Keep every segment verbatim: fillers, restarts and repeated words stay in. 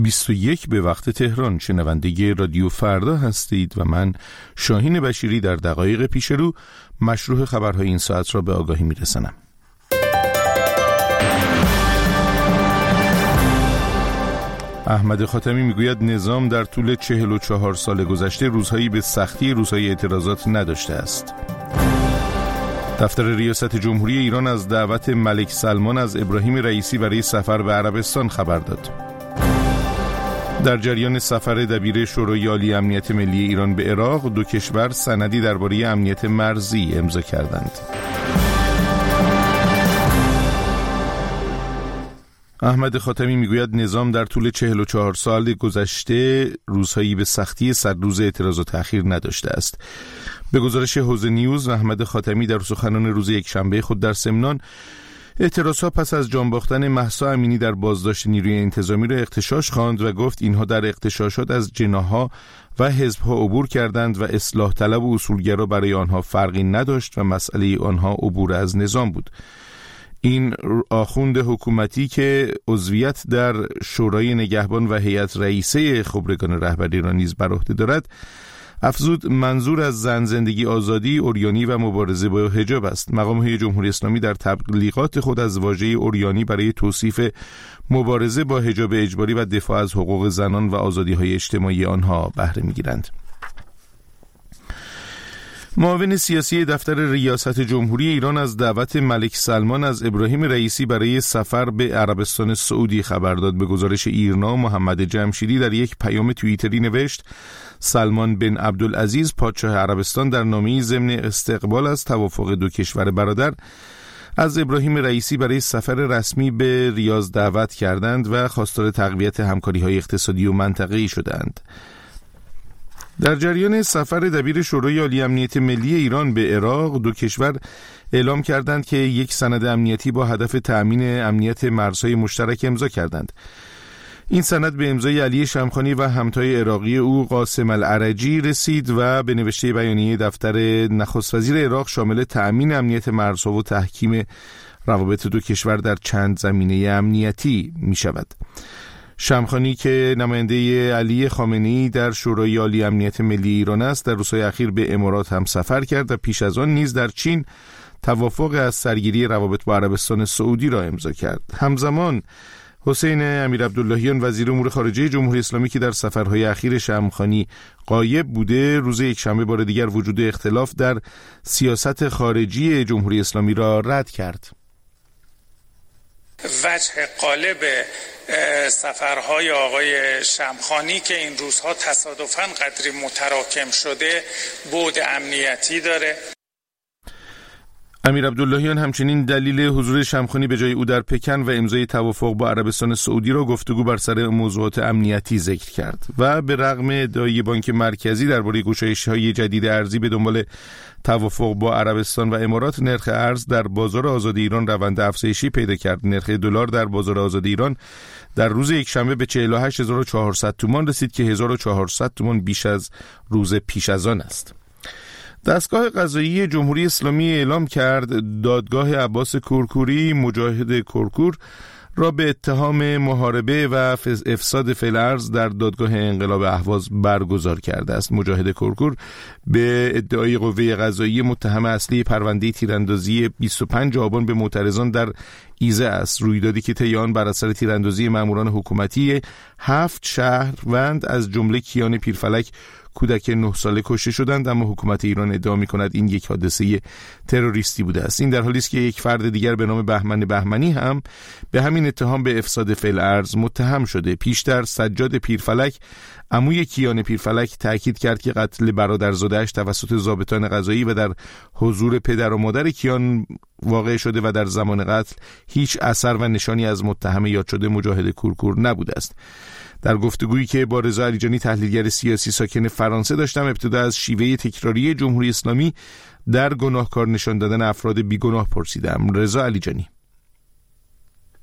بیست و یک به وقت تهران. شنونده رادیو فردا هستید و من شاهین بشیری در دقایق پیش رو مشروع خبرهای این ساعت را به آگاهی میرسانم. احمد خاتمی میگوید نظام در طول چهل و چهار سال گذشته روزهایی به سختی روزهای اعتراضات نداشته است. دفتر ریاست جمهوری ایران از دعوت ملک سلمان از ابراهیم رئیسی برای سفر به عربستان خبر داد. در جریان سفر دبیر شورای عالی امنیت ملی ایران به عراق، دو کشور سندی درباره امنیت مرزی امضا کردند. احمد خاتمی میگوید نظام در طول چهل و چهار سال گذشته روزهایی به سختی صد روز اعتراض و تأخیر نداشته است. به گزارش حوزه نیوز، احمد خاتمی در سخنان روز یکشنبه خود در سمنان اعتراضها پس از جان باختن مهسا امینی در بازداشت نیروی انتظامی را اغتشاش خواند و گفت اینها در اغتشاشات از جناح‌ها و حزب‌ها عبور کردند و اصلاح طلب و اصولگرا برای آنها فرقی نداشت و مسئله آنها عبور از نظام بود. این آخوند حکومتی که عضویت در شورای نگهبان و هیئت رئیسه خبرگان رهبری را نیز بر عهده دارد، افزود منظور از زن زندگی آزادی، عریانی و مبارزه با حجاب است. مقام‌های جمهوری اسلامی در تبلیغات خود از واژه عریانی برای توصیف مبارزه با حجاب اجباری و دفاع از حقوق زنان و آزادی‌های اجتماعی آنها بهره می‌گیرند. معاون سیاسی دفتر ریاست جمهوری ایران از دعوت ملک سلمان از ابراهیم رئیسی برای سفر به عربستان سعودی خبر داد. به گزارش ایرنا، محمد جمشیدی در یک پیام توییتری نوشت: سلمان بن عبدالعزیز پادشاه عربستان در نامه‌ای ضمن استقبال از توافق دو کشور برادر از ابراهیم رئیسی برای سفر رسمی به ریاض دعوت کردند و خواستار تقویت همکاری‌های اقتصادی و منطقه‌ای شدند. در جریان سفر دبیر شورای عالی امنیت ملی ایران به عراق، دو کشور اعلام کردند که یک سند امنیتی با هدف تأمین امنیت مرزهای مشترک امضا کردند. این سند به امضای علی شمخانی و همتای عراقی او قاسم العرجی رسید و به نوشته بیانیه دفتر نخست وزیر عراق شامل تأمین امنیت مرزها و تحکیم روابط دو کشور در چند زمینه امنیتی می شود. شمخانی که نماینده علی خامنه‌ای در شورای عالی امنیت ملی ایران است، در روزهای اخیر به امارات هم سفر کرد و پیش از آن نیز در چین توافق از سرگیری روابط با عربستان سعودی را امضا کرد. همزمان حسین امیرعبداللهیان وزیر امور خارجه جمهوری اسلامی که در سفرهای اخیر شمخانی غایب بوده، روز یکشنبه بار دیگر وجود اختلاف در سیاست خارجی جمهوری اسلامی را رد کرد. وجه غالب سفرهای آقای شمخانی که این روزها تصادفاً قدری متراکم شده بعد امنیتی داره. امیر عبداللهیان همچنین دلیل حضور شمخانی به جای او در پکن و امضای توافق با عربستان سعودی را گفتگو بر سر موضوعات امنیتی ذکر کرد و به رغم ادعای بانک مرکزی درباره گشایش‌های جدید ارزی به دنبال توافق با عربستان و امارات، نرخ ارز در بازار آزاد ایران روند افزایشی پیدا کرد. نرخ دلار در بازار آزاد ایران در روز یکشنبه به چهل و هشت هزار و چهارصد تومان رسید که هزار و چهارصد تومان بیش از روز پیش از آن است. دستگاه قضایی جمهوری اسلامی اعلام کرد دادگاه عباس کورکوری مجاهد کورکور را به اتهام محاربه و افساد فعل ارض در دادگاه انقلاب اهواز برگزار کرده است. مجاهد کورکور به ادعای قوه قضاییه متهم اصلی پرونده تیراندازی بیست و پنجم آبان به معترضان در ایزه است. رویدادی که طی آن بر اثر تیراندازی ماموران حکومتی هفت شهروند از جمله کیان پیرفلک کودک نه ساله کشته شدند، اما حکومت ایران ادعا می‌کند این یک حادثه تروریستی بوده است. این در حالی است که یک فرد دیگر به نام بهمن بهمنی هم به همین اتهام به افساد فعل ارض متهم شده. پیشتر سجاد پیرفلک عموی کیان پیرفلک تاکید کرد که قتل برادرزاده‌اش توسط ضابطان قضایی و در حضور پدر و مادر کیان واقع شده و در زمان قتل هیچ اثر و نشانی از متهم یاد شده مجاهد کورکور نبوده است. در گفتگویی که با رضا علیجانی تحلیلگر سیاسی ساکن فرانسه داشتم، ابتدا از شیوه تکراری جمهوری اسلامی در گناهکار نشان دادن افراد بیگناه پرسیدم. رضا علیجانی: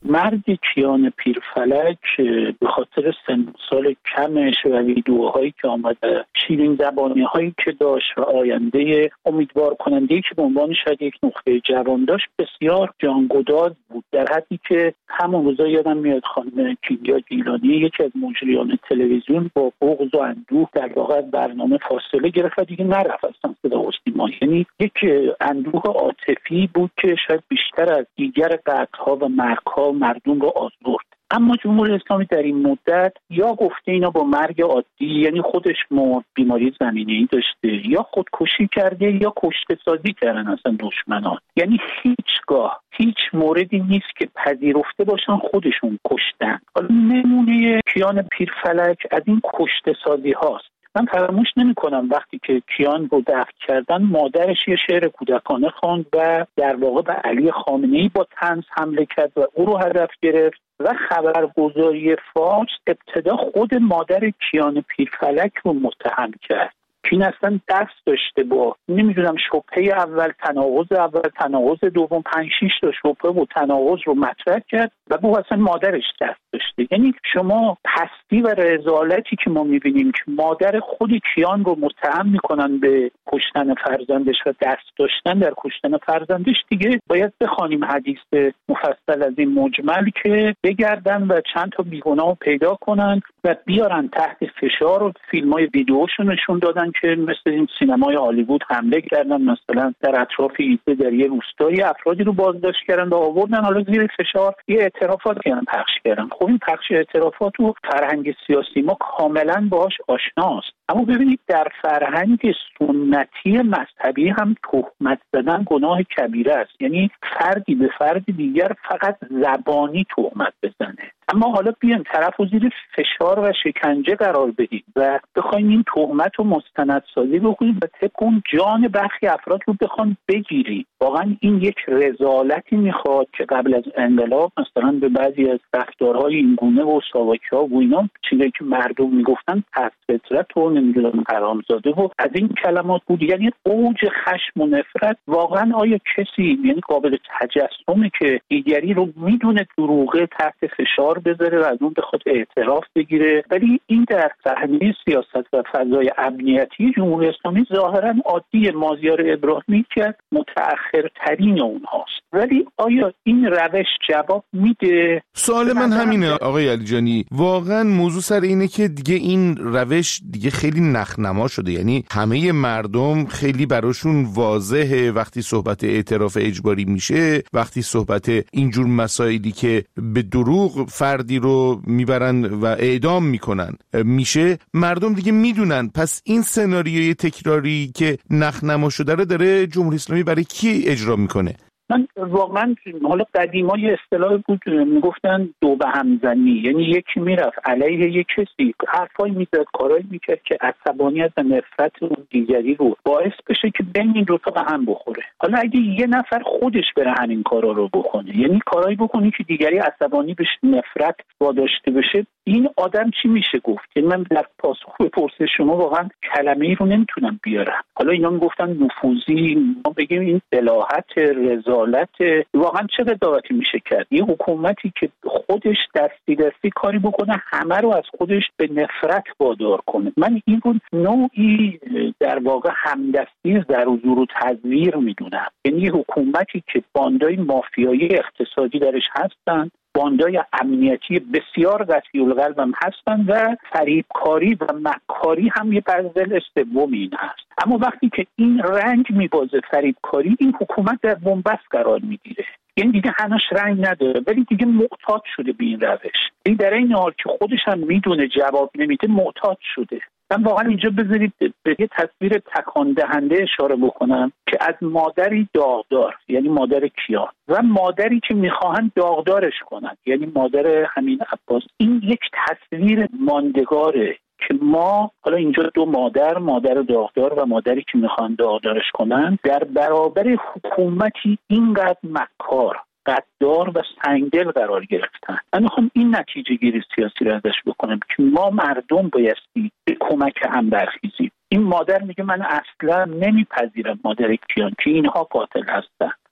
مرد کیان پیرفلک به خاطر سن سال کمش و ویدیوهایی که آمده، شیرین زبانی هایی که داشت و آینده امیدوار کننده که به عنوان شاید یک نقطه جوان داشت، بسیار جانگداز بود، در حدی که همون روزا یادم میاد خانم کیمیا گیلانی یکی از مجریان تلویزیون با بغض و اندوه در واقع برنامه فاصله گرفت و دیگه نرفت اصلا صدا و سیما. یعنی یک اندوه عاطفی بود که شاید بیشتر از دیگر قتل‌ها و مرگ‌ها مردم رو آزرد. اما جمهوری اسلامی در این مدت یا گفته اینا با مرگ عادی، یعنی خودش مرد، بیماری زمینه‌ای داشته، یا خودکشی کرده یا کشته سازی کردن اصلا دشمنان. یعنی هیچگاه هیچ موردی نیست که پذیرفته باشن خودشون کشتن. حالا نمونه کیان پیرفلک از این کشته سازی هاست. من فراموش نمی کنم وقتی که کیان رو دفن کردن، مادرش یه شعر کودکانه خواند و در واقع به علی خامنه‌ای با طنز حمله کرد و او رو هدف گرفت و خبرگزاری فارس ابتدا خود مادر کیان پیرفلک رو متهم کرد. این اصلا دست داشته با نمیدونم شبهه اول، تناقض اول، تناقض دوم، پنج شیش تا شبهه و تناقض رو مطرح کرد و با اصلا مادرش دست داشته. یعنی شما پستی و رذالتی که ما میبینیم که مادر خود کیان رو متهم میکنن به کشتن فرزندش و دست داشتن در کشتن فرزندش، دیگه باید بخوانیم حدیث مفصل از این مجمل که بگردن و چند تا بیگناه پیدا کنن و بیارن تحت فشار و فیلمای ویدیوشون نشون دادن که مثل این سینمای هالیوود حمله کردن، مثلا در اطراف ایده در یه روستایی افرادی رو بازداشت کردن و آوردن، حالا زیر فشار یه اعترافات کردن، پخش کردن. خب این پخش اعترافات و فرهنگ سیاسی ما کاملا باهاش آشناست. اما ببینید در فرهنگ سنتی مذهبی هم تهمت زدن گناه کبیره است. یعنی فردی به فرد دیگر فقط زبانی تهمت بزنه، اما حالا بیایم طرف رو زیر فشار و شکنجه قرار بدیم و بخوایم این تهمت رو مستندسازی بکنیم و طبق اون جان برخی افراد رو بخوام بگیریم. واقعا این یک رذالتی میخواد که قبل از انقلاب مثلا به بعضی از رفتارهای این گونه و ساواکی‌ها و اینا چیزی که مردم میگفتن پس فطرت و نمیدونم حرامزاده و از این کلمات بود. یعنی اوج خشم و نفرت. واقعا آیا کسی یعنی قابل تجسمه که دیگری رو میدونه دروغه تحت فشار بذاره و از اون بخواد اعتراف بگیره؟ ولی این در صحنه سیاست و فضای امنیتی جمهوری اسلامی ظاهرا عادی. مازیار ابراهیمی که متأخرترین اونهاست. ولی آیا این روش جواب میده؟ سوال من همینه آقای علیجانی. واقعا موضوع سر اینه که دیگه این روش دیگه خیلی نخنما شده. یعنی همه مردم خیلی براشون واضحه وقتی صحبت اعتراف اجباری میشه، وقتی صحبت اینجور مسائلی که به دروغ فردی رو میبرن و اعدام میکنن میشه، مردم دیگه میدونن. پس این سناریوی تکراری که نخنما شده رو داره جمهوری اسلامی برای کی اجرا میکنه؟ من واقعا حالا قدیما یه اصطلاح بود میگفتن دو به همزنی، یعنی یکی میرفت علیه یک کسی حرفایی میزد، کارایی میکرد که عصبانیت و نفرت اون دیگری رو باعث بشه که بین این دو تا به هم بخوره. حالا اگه یه نفر خودش بره همین کارا رو بکنه، یعنی کارایی بکنه که دیگری عصبانی بشه، نفرت واداشته بشه، این آدم چی میشه گفت؟ یعنی من در پاسخ به پرسش شما واقعا کلمه‌ای رو نمیتونم بیارم. حالا اینا میگفتن نفوذی، ما بگیم این بلاهت، رذالت. واقعا چه قضاوتی میشه کرد؟ یه حکومتی که خودش دستی دستی کاری بکنه همه رو از خودش به نفرت وادار کنه. من این رو نوعی در واقع همدستی در حضور و تزویر میدونم. یعنی یه حکومتی که باندای مافیایی اقتصادی درش هستن، باندای امنیتی بسیار قطعی القلب هم هستن و فریبکاری و مکاری هم یه بذل سومی این هست. اما وقتی که این رنگ میبازه فریبکاری، این حکومت در بنبست قرار میگیره. یعنی دیگه هنوز رنگ نداره ولی دیگه معتاد شده به این روش. این در این حال که خودش هم میدونه جواب نمیده معتاد شده. من واقعا اینجا بذارید به یه تصویر تکان دهنده اشاره بکنم که از مادری داغدار، یعنی مادر کیان، و مادری که میخواهند داغدارش کنند، یعنی مادر همین عباس. این یک تصویر ماندگاره که ما حالا اینجا دو مادر، مادر داغدار و مادری که میخوان داغدارش کنند، در برابر حکومتی اینقدر مکار، قدار و سنگدل قرار گرفتن. من میخوام این نتیجه گیری سیاسی رو ازش بکنم که ما مردم بایستی به کمک هم برخیزیم. این مادر میگه من اصلا نمیپذیرم مادر کیان که اینها قاتل هستن.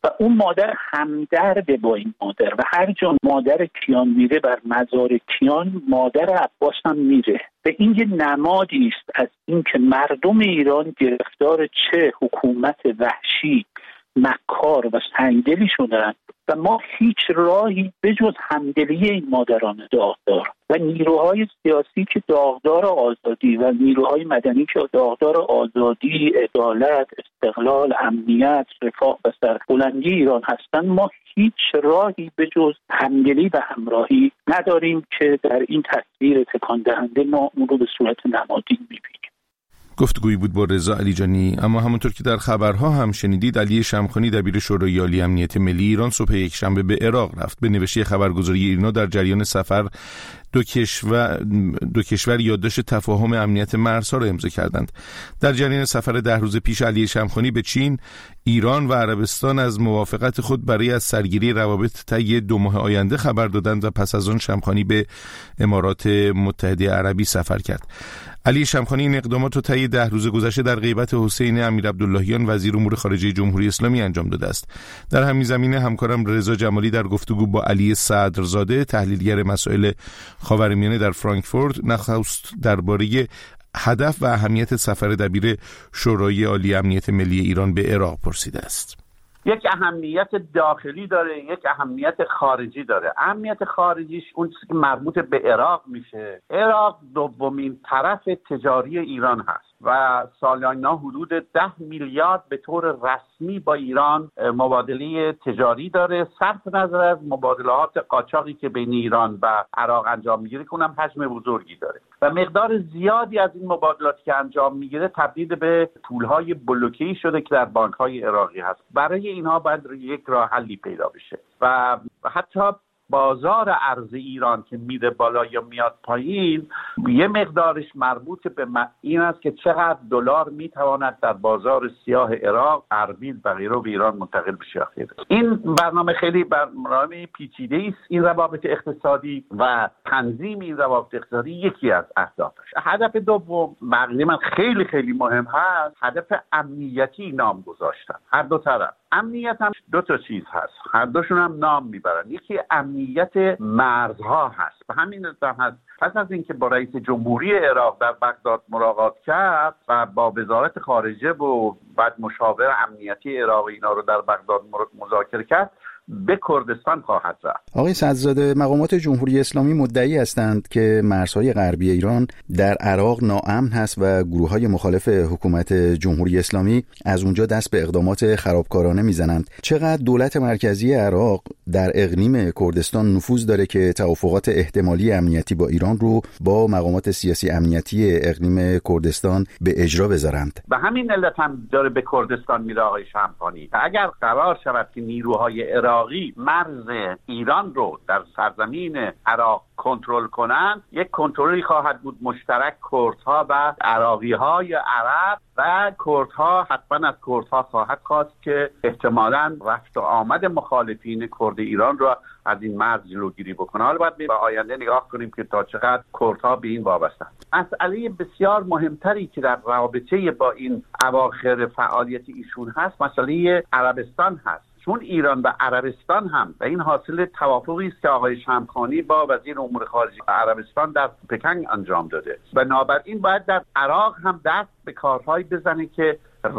و اون مادر همدرد با این مادر و هر جا مادر کیان میره بر مزار کیان مادر عباس هم میره. و این یه نمادی است از اینکه مردم ایران گرفتار چه حکومت وحشی، مکار و سنگدلی شدن و ما هیچ راهی به جز همدلی این مادران داغدار و نیروهای سیاسی که داغدار آزادی و نیروهای مدنی که داغدار آزادی، عدالت، استقلال، امنیت، رفاه و سربلندی ایران هستند، ما هیچ راهی به جز همدلی و همراهی نداریم که در این تصویر تکان دهنده ما اون رو به صورت نمادین می‌بینیم. گفتگویی بود با رضا علیجانی. اما همونطور که در خبرها هم شنیدید، علی شمخانی دبیر شورای عالی امنیت ملی ایران صبح یکشنبه به عراق رفت. به نوشته خبرگزاری ایرنا در جریان سفر دو کشور دو کشور یادداشت تفاهم امنیت مرزها را امضا کردند. در جریان سفر ده روز پیش علی شمخانی به چین، ایران و عربستان از موافقت خود برای از سرگیری روابط طی دو ماه آینده خبر دادند و پس از آن شمخانی به امارات متحده عربی سفر کرد. علی شمخانی این اقدامات را طی ده روز گذشته در غیبت حسین امیر عبداللهیان وزیر امور خارجه جمهوری اسلامی انجام داده است. در همین زمینه همکارم رضا جمالی در گفتگو با علی صدرزاده، تحلیلگر مسائل خاورمیانه در فرانکفورت، نخست درباره هدف و اهمیت سفر دبیر شورای عالی امنیت ملی ایران به عراق پرسیده است. یک اهمیت داخلی داره، یک اهمیت خارجی داره. اهمیت خارجیش اون چیزی که مربوط به عراق میشه. عراق دومین طرف تجاری ایران هست و سالانه حدود ده میلیارد به طور رسمی با ایران مبادله تجاری داره، صرف نظر از مبادلات قاچاقی که بین ایران و عراق انجام میگیره که اونم حجم بزرگی داره و مقدار زیادی از این مبادلاتی که انجام میگیره تبدیل به پولهای بلوکه‌ای شده که در بانک‌های عراقی هست. برای اینها باید یک راه حلی پیدا بشه و حتی بازار ارز ایران که میره بالا یا میاد پایین یه مقدارش مربوط به این است که چقدر دلار میتواند در بازار سیاه عراق، اربیل و غیره به ایران منتقل بشه. این برنامه خیلی برنامه پیچیده است. این روابط اقتصادی و تنظیم این روابط اقتصادی یکی از اهدافش. هدف دوم بقیه من خیلی خیلی مهم هست، هدف امنیتی نام گذاشتن. هر دو طرف امنیت هم دو تا چیز هست، هر دوشون هم نام میبرن. یکی امنیت مرزها هست. به همین دلیل هست پس از اینکه با رئیس جمهوری عراق در بغداد ملاقات کرد و با وزارت خارجه و بعد مشاور امنیتی عراق اینا رو در بغداد مذاکره کرد، به کردستان خواهد رفت. آقای صدرزاده، مقامات جمهوری اسلامی مدعی هستند که مرزهای غربی ایران در عراق ناامن هست و گروه‌های مخالف حکومت جمهوری اسلامی از اونجا دست به اقدامات خرابکارانه میزنند. چقدر دولت مرکزی عراق در اقلیم کردستان نفوذ داره که توافقات احتمالی امنیتی با ایران رو با مقامات سیاسی امنیتی اقلیم کردستان به اجرا بذارند؟ به همین علت هم داره به کردستان میره آقای شمخانی. اگر قرار شود که نیروهای عراقی مرز ایران رو در سرزمین عراق کنترل کنند، یک کنترلی خواهد بود مشترک کردها و عراقی‌های عرب و کردها حتما از کردها خواهد خواست که احتمالاً رفت و آمد مخالفین کرد ایران رو از این مرز جلوگیری بکنه. حالا باید به آینده نگاه کنیم که تا چقدر کردها به این وابسته‌اند. مسئله بسیار مهمتری که در رابطه با این اواخر فعالیت ایشون هست، مسئله عربستان هست. چون ایران و عربستان هم و این حاصل توافقی است که آقای شمخانی با وزیر امور خارجه عربستان در پکن انجام داده و بنابراین باید در عراق هم دست به کارهایی بزنه که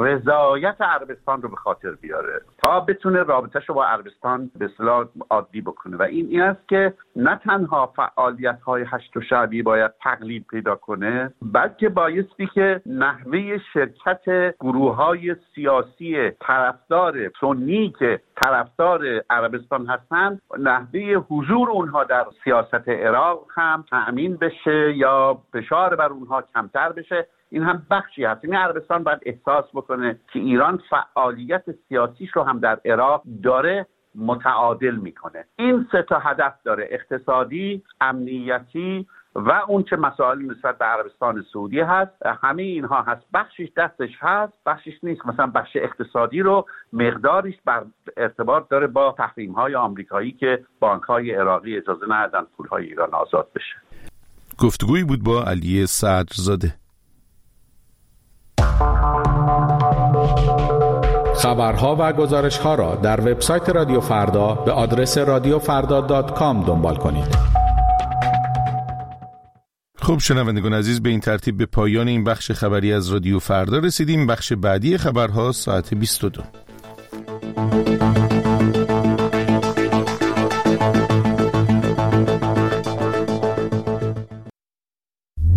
رضایت عربستان رو به خاطر بیاره تا بتونه رابطه‌ش رو با عربستان به اصطلاح عادی بکنه و این این است که نه تنها فعالیت‌های هشت شعبی باید تقلید پیدا کنه، بلکه بایستی که نحوه شرکت گروه‌های سیاسی طرفدار سنی که طرفدار عربستان هستند، نحوه حضور اونها در سیاست عراق هم تأمین بشه یا فشار بر اونها کمتر بشه. این هم بخشی هست. این عربستان باید احساس بکنه که ایران فعالیت سیاسیش رو هم در عراق داره متعادل میکنه. این سه تا هدف داره: اقتصادی، امنیتی و اون چه مسائل نسبت به عربستان سعودی هست. همه اینها هست. بخشش دستش هست، بخشش نیست. مثلا بخش اقتصادی رو مقداریش بر ارتباط داره با تحریم‌های آمریکایی که بانک‌های عراقی اجازه ندادن پول‌های ایران آزاد بشه. گفتگویی بود با علی صدرزاده. خبرها و گزارش‌ها را در وبسایت رادیو فردا به آدرس رادیو فردا دات کام دنبال کنید. خب شنوندگان عزیز، به این ترتیب به پایان این بخش خبری از رادیو فردا رسیدیم. بخش بعدی خبرها ساعت بیست و دو.